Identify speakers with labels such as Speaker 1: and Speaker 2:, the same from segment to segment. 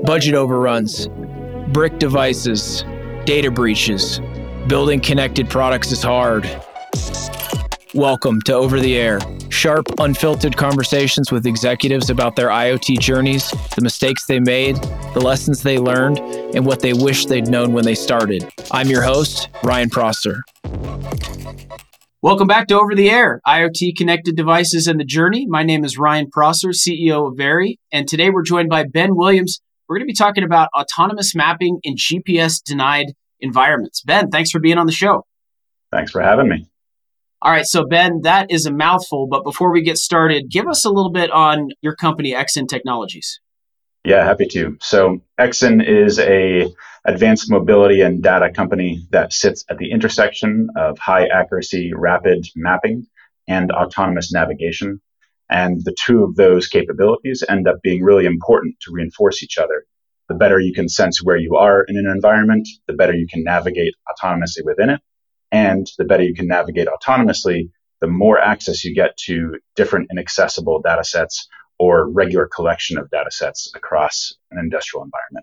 Speaker 1: budget overruns, brick devices, data breaches. Building connected products is hard. Welcome to Over the Air, sharp, unfiltered conversations with executives about their IoT journeys, the mistakes they made, the lessons they learned, and what they wish they'd known when they started. I'm your host, Ryan Prosser. Welcome back to Over the Air, IoT connected devices and the journey. My name is Ryan Prosser, CEO of Very, and today we're joined by Ben Williams. We're going to be talking about autonomous mapping in GPS-denied environments. Ben, thanks for being on the show.
Speaker 2: Thanks for having me.
Speaker 1: All right, so Ben, that is a mouthful, but before we get started, give us a little bit on your company, Exyn Technologies.
Speaker 2: Yeah, happy to. So Exyn is a advanced mobility and data company that sits at the intersection of high accuracy, rapid mapping and autonomous navigation. And the two of those capabilities end up being really important to reinforce each other. The better you can sense where you are in an environment, the better you can navigate autonomously within it. And the better you can navigate autonomously, the more access you get to different inaccessible data sets or regular collection of data sets across an industrial environment.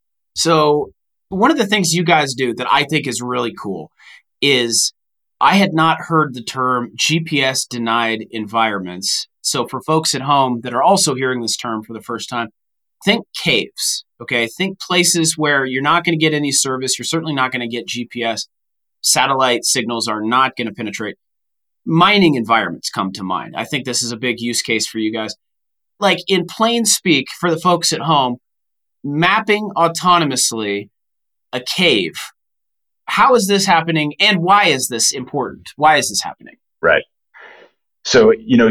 Speaker 1: So one of the things you guys do that I think is really cool is I had not heard the term GPS denied environments. So for folks at home that are also hearing this term for the first time, think caves, okay? Think places where you're not going to get any service. You're certainly not going to get GPS. Satellite signals are not going to penetrate. Mining environments come to mind. I think this is a big use case for you guys. Like in plain speak, for the folks at home, mapping autonomously a cave. How is this happening and why is this important? Why is this happening?
Speaker 2: Right. So,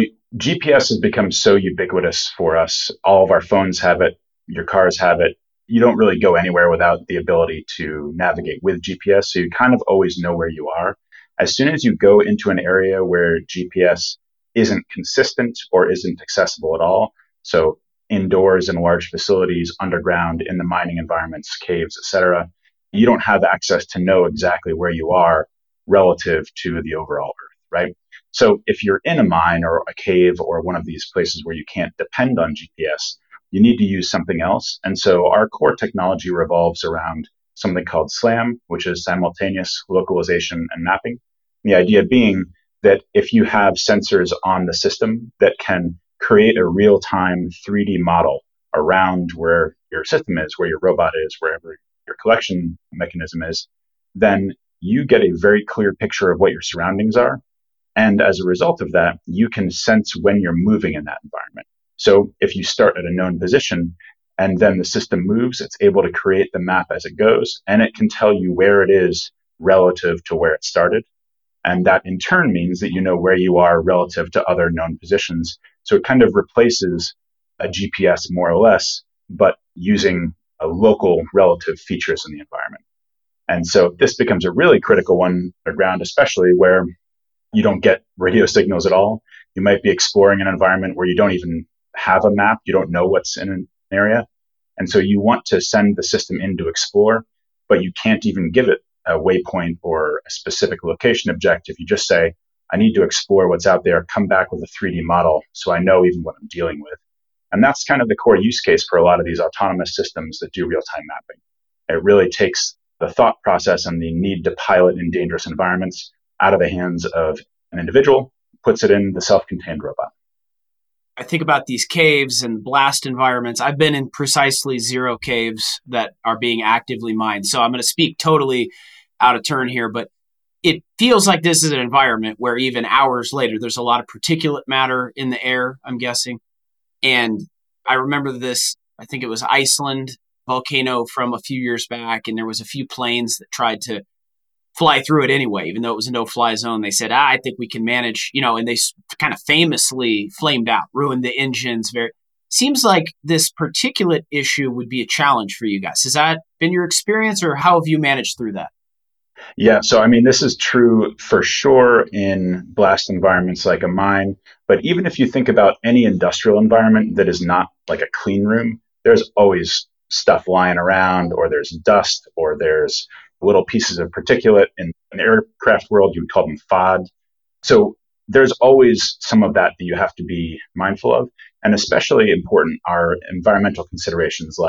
Speaker 2: GPS has become so ubiquitous for us. All of our phones have it. Your cars have it. You don't really go anywhere without the ability to navigate with GPS. So you kind of always know where you are. As soon as you go into an area where GPS isn't consistent or isn't accessible at all, so indoors in large facilities, underground, in the mining environments, caves, etc., you don't have access to know exactly where you are relative to the overall Earth, right? So if you're in a mine or a cave or one of these places where you can't depend on GPS, you need to use something else. And so our core technology revolves around something called SLAM, which is simultaneous localization and mapping. The idea being that if you have sensors on the system that can create a real-time 3D model around where your system is, where your robot is, wherever your collection mechanism is, then you get a very clear picture of what your surroundings are. And as a result of that, you can sense when you're moving in that environment. So if you start at a known position and then the system moves, it's able to create the map as it goes, and it can tell you where it is relative to where it started. And that in turn means that you know where you are relative to other known positions. So it kind of replaces a GPS more or less, but using a local relative features in the environment. And so this becomes a really critical one around, especially where you don't get radio signals at all. You might be exploring an environment where you don't even have a map. You don't know what's in an area. And so you want to send the system in to explore, but you can't even give it a waypoint or a specific location objective. You just say, I need to explore what's out there, come back with a 3D model so I know even what I'm dealing with. And that's kind of the core use case for a lot of these autonomous systems that do real-time mapping. It really takes the thought process and the need to pilot in dangerous environments out of the hands of an individual, puts it in the self-contained robot.
Speaker 1: I think about these caves and blast environments. I've been in precisely zero caves that are being actively mined. So I'm going to speak totally out of turn here, but it feels like this is an environment where even hours later, there's a lot of particulate matter in the air, I'm guessing. And I remember this, I think it was Iceland volcano from a few years back, and there was a few planes that tried to fly through it anyway, even though it was a no-fly zone. They said, I think we can manage, and they kind of famously flamed out, ruined the engines. Seems like this particulate issue would be a challenge for you guys. Has that been your experience, or how have you managed through that?
Speaker 2: Yeah, so this is true for sure in blast environments like a mine, but even if you think about any industrial environment that is not like a clean room, there's always stuff lying around, or there's dust, or there's little pieces of particulate. In an aircraft world, you would call them FOD. So there's always some of that you have to be mindful of. And especially important are environmental considerations like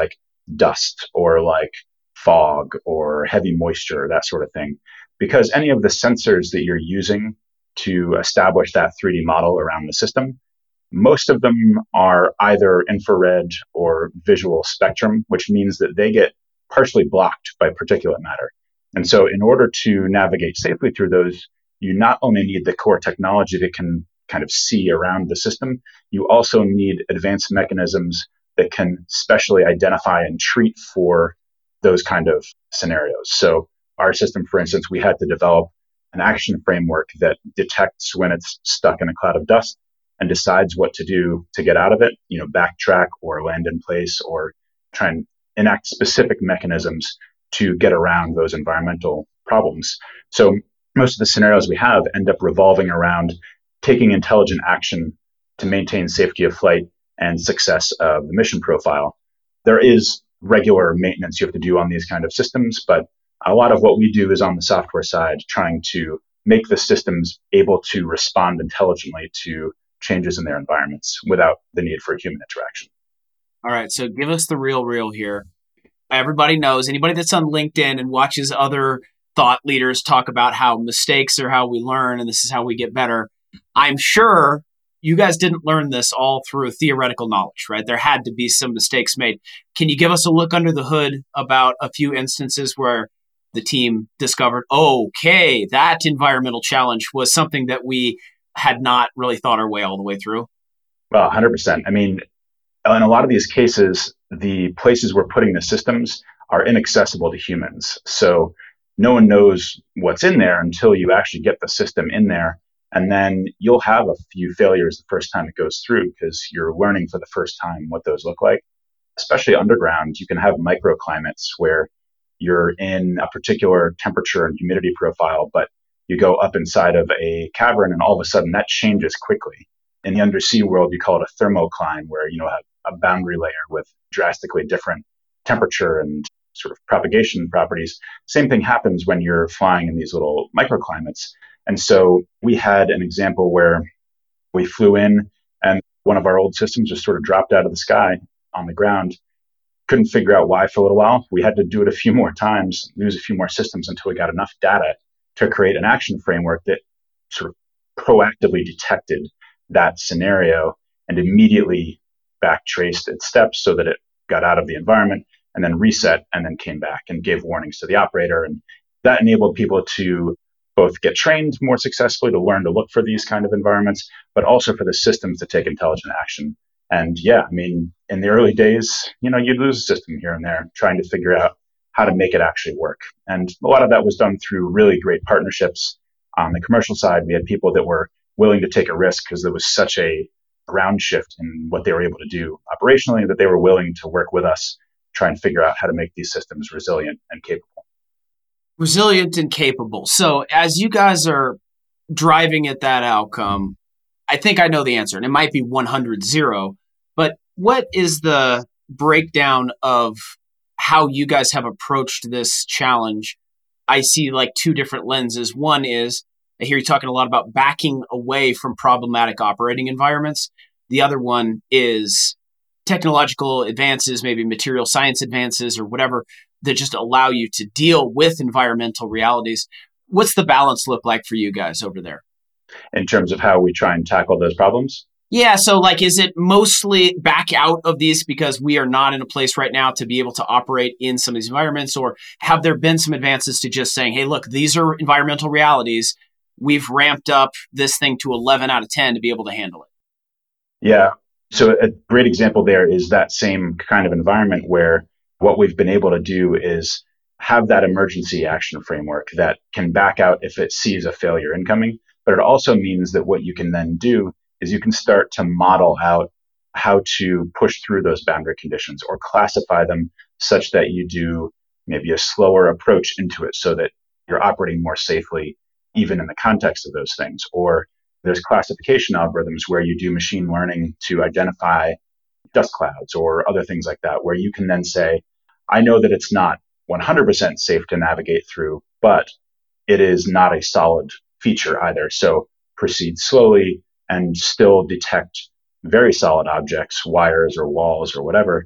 Speaker 2: dust or like fog or heavy moisture, that sort of thing. Because any of the sensors that you're using to establish that 3D model around the system, most of them are either infrared or visual spectrum, which means that they get partially blocked by particulate matter. And so, in order to navigate safely through those, you not only need the core technology that can kind of see around the system, you also need advanced mechanisms that can specially identify and treat for those kind of scenarios. So, our system, for instance, we had to develop an action framework that detects when it's stuck in a cloud of dust and decides what to do to get out of it, backtrack or land in place or try and enact specific mechanisms to get around those environmental problems. So most of the scenarios we have end up revolving around taking intelligent action to maintain safety of flight and success of the mission profile. There is regular maintenance you have to do on these kind of systems, but a lot of what we do is on the software side, trying to make the systems able to respond intelligently to changes in their environments without the need for human interaction.
Speaker 1: All right, so give us the real here. Everybody knows, anybody that's on LinkedIn and watches other thought leaders talk about how mistakes are how we learn and this is how we get better. I'm sure you guys didn't learn this all through theoretical knowledge, right? There had to be some mistakes made. Can you give us a look under the hood about a few instances where the team discovered, okay, that environmental challenge was something that we had not really thought our way all the way through?
Speaker 2: Well, 100%. I mean, in a lot of these cases, the places we're putting the systems are inaccessible to humans. So no one knows what's in there until you actually get the system in there. And then you'll have a few failures the first time it goes through because you're learning for the first time what those look like. Especially underground, you can have microclimates where you're in a particular temperature and humidity profile, but you go up inside of a cavern and all of a sudden that changes quickly. In the undersea world, you call it a thermocline, where you have a boundary layer with drastically different temperature and sort of propagation properties. Same thing happens when you're flying in these little microclimates. And so we had an example where we flew in and one of our old systems just sort of dropped out of the sky on the ground. Couldn't figure out why for a little while. We had to do it a few more times, use a few more systems until we got enough data to create an action framework that sort of proactively detected that scenario and immediately backtraced its steps so that it got out of the environment and then reset and then came back and gave warnings to the operator. And that enabled people to both get trained more successfully to learn to look for these kind of environments, but also for the systems to take intelligent action. And yeah, I mean, in the early days, you'd lose a system here and there trying to figure out how to make it actually work. And a lot of that was done through really great partnerships. On the commercial side, we had people that were willing to take a risk because there was such a ground shift in what they were able to do operationally that they were willing to work with us, try and figure out how to make these systems resilient and capable.
Speaker 1: Resilient and capable. So as you guys are driving at that outcome, I think I know the answer, and it might be 100-0, but what is the breakdown of how you guys have approached this challenge? I see like two different lenses. One is, I hear you talking a lot about backing away from problematic operating environments. The other one is technological advances, maybe material science advances or whatever, that just allow you to deal with environmental realities. What's the balance look like for you guys over there?
Speaker 2: In terms of how we try and tackle those problems?
Speaker 1: Yeah. So is it mostly back out of these because we are not in a place right now to be able to operate in some of these environments? Or have there been some advances to just saying, hey, look, these are environmental realities. We've ramped up this thing to 11 out of 10 to be able to handle it?
Speaker 2: Yeah. So a great example there is that same kind of environment where what we've been able to do is have that emergency action framework that can back out if it sees a failure incoming. But it also means that what you can then do is you can start to model out how to push through those boundary conditions or classify them such that you do maybe a slower approach into it so that you're operating more safely, even in the context of those things. Or there's classification algorithms where you do machine learning to identify dust clouds or other things like that, where you can then say, I know that it's not 100% safe to navigate through, but it is not a solid feature either. So proceed slowly and still detect very solid objects, wires or walls or whatever.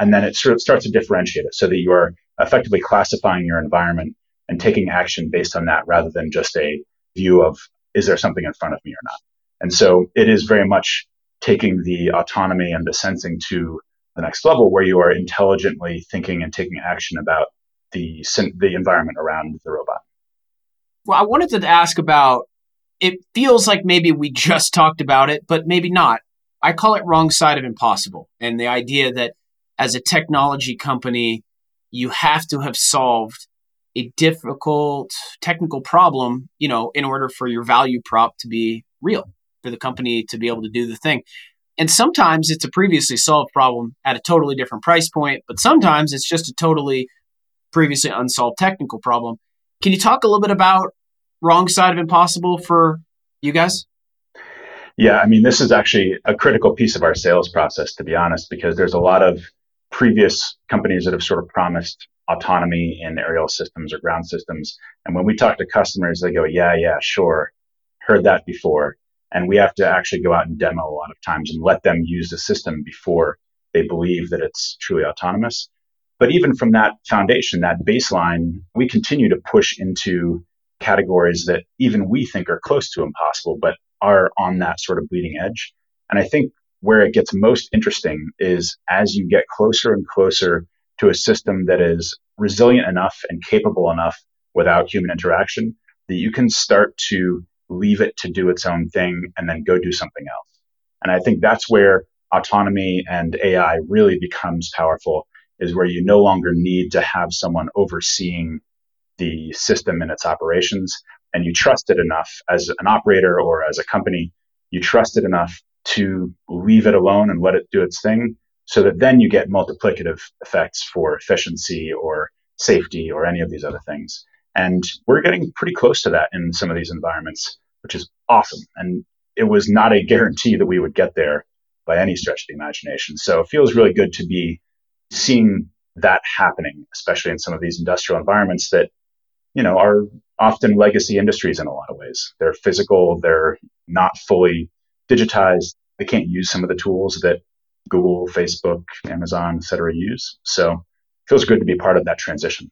Speaker 2: And then it sort of starts to differentiate it so that you are effectively classifying your environment and taking action based on that rather than just a view of, is there something in front of me or not? And so it is very much taking the autonomy and the sensing to the next level where you are intelligently thinking and taking action about the environment around the robot.
Speaker 1: Well, I wanted to ask about, it feels like maybe we just talked about it, but maybe not. I call it wrong side of impossible. And the idea that as a technology company, you have to have solved a difficult technical problem, in order for your value prop to be real, for the company to be able to do the thing. And sometimes it's a previously solved problem at a totally different price point, but sometimes it's just a totally previously unsolved technical problem. Can you talk a little bit about wrong side of impossible for you guys?
Speaker 2: Yeah, I mean, this is actually a critical piece of our sales process, to be honest, because there's a lot of previous companies that have sort of promised autonomy in aerial systems or ground systems. And when we talk to customers, they go, yeah, sure, heard that before. And we have to actually go out and demo a lot of times and let them use the system before they believe that it's truly autonomous. But even from that foundation, that baseline, we continue to push into categories that even we think are close to impossible, but are on that sort of bleeding edge. And I think where it gets most interesting is as you get closer and closer to a system that is resilient enough and capable enough without human interaction that you can start to leave it to do its own thing and then go do something else. And I think that's where autonomy and AI really becomes powerful, is where you no longer need to have someone overseeing the system and its operations, and you trust it enough as an operator or as a company, you trust it enough to leave it alone and let it do its thing so that then you get multiplicative effects for efficiency or safety or any of these other things. And we're getting pretty close to that in some of these environments, which is awesome. And it was not a guarantee that we would get there by any stretch of the imagination. So it feels really good to be seeing that happening, especially in some of these industrial environments that are often legacy industries in a lot of ways. They're physical, they're not fully digitized. They can't use some of the tools that Google, Facebook, Amazon, et cetera use. So it feels good to be part of that transition.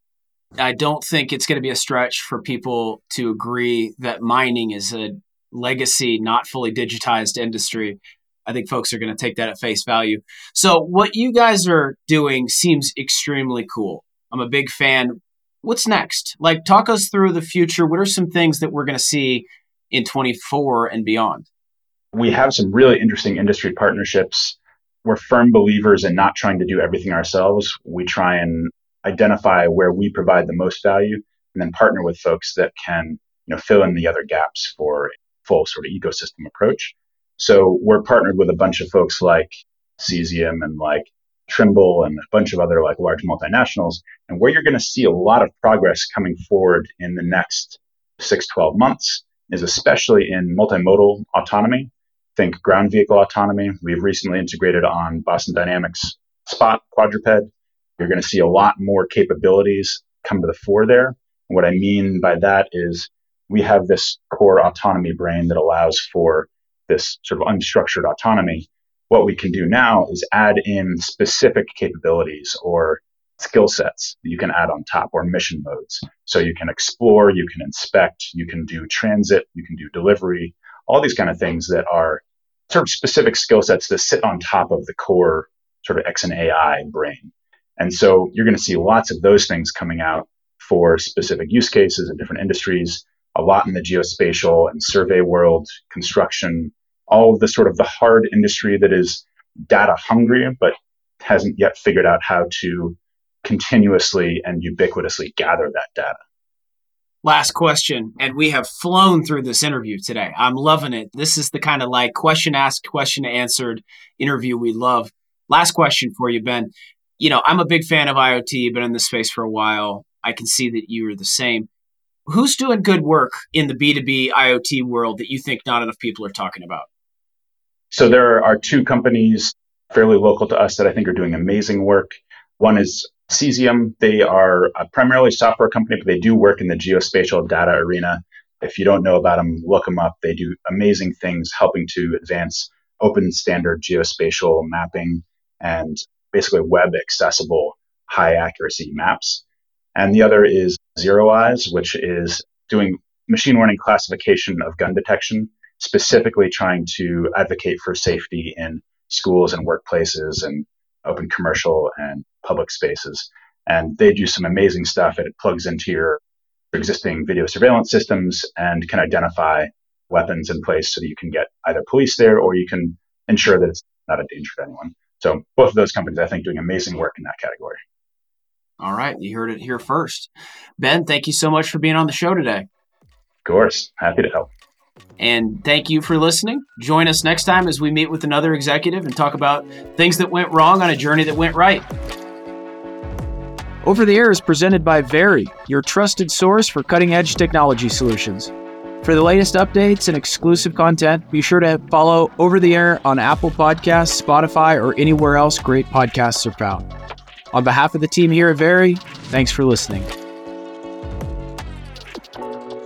Speaker 1: I don't think it's going to be a stretch for people to agree that mining is a legacy, not fully digitized industry. I think folks are going to take that at face value. So what you guys are doing seems extremely cool. I'm a big fan. What's next? Like, talk us through the future. What are some things that we're going to see in 24 and beyond?
Speaker 2: We have some really interesting industry partnerships. We're firm believers in not trying to do everything ourselves. We try and identify where we provide the most value and then partner with folks that can, fill in the other gaps for a full sort of ecosystem approach. So we're partnered with a bunch of folks like Cesium and like Trimble and a bunch of other like large multinationals. And where you're going to see a lot of progress coming forward in the next 6-12 months is especially in multimodal autonomy. Think ground vehicle autonomy. We've recently integrated on Boston Dynamics Spot quadruped. You're going to see a lot more capabilities come to the fore there. And what I mean by that is we have this core autonomy brain that allows for this sort of unstructured autonomy. What we can do now is add in specific capabilities or skill sets that you can add on top, or mission modes. So you can explore, you can inspect, you can do transit, you can do delivery, all these kind of things that are sort of specific skill sets that sit on top of the core sort of X and AI brain. And so you're going to see lots of those things coming out for specific use cases in different industries, a lot in the geospatial and survey world, construction, all of the sort of the hard industry that is data hungry, but hasn't yet figured out how to continuously and ubiquitously gather that data.
Speaker 1: Last question, and we have flown through this interview today. I'm loving it. This is the kind of like question asked, question answered interview we love. Last question for you, Ben. I'm a big fan of IoT, been in this space for a while. I can see that you are the same. Who's doing good work in the B2B IoT world that you think not enough people are talking about?
Speaker 2: So there are two companies fairly local to us that I think are doing amazing work. One is Cesium. They are a primarily software company, but they do work in the geospatial data arena. If you don't know about them, look them up. They do amazing things helping to advance open standard geospatial mapping and basically web accessible, high accuracy maps. And the other is Zero Eyes, which is doing machine learning classification of gun detection, specifically trying to advocate for safety in schools and workplaces and open commercial and public spaces. And they do some amazing stuff, and it plugs into your existing video surveillance systems and can identify weapons in place so that you can get either police there or you can ensure that it's not a danger to anyone. So both of those companies, I think, doing amazing work in that category.
Speaker 1: All right. You heard it here first. Ben, thank you so much for being on the show today.
Speaker 2: Of course. Happy to help.
Speaker 1: And thank you for listening. Join us next time as we meet with another executive and talk about things that went wrong on a journey that went right. Over the Air is presented by Very, your trusted source for cutting-edge technology solutions. For the latest updates and exclusive content, be sure to follow Over the Air on Apple Podcasts, Spotify, or anywhere else great podcasts are found. On behalf of the team here at Very, thanks for listening.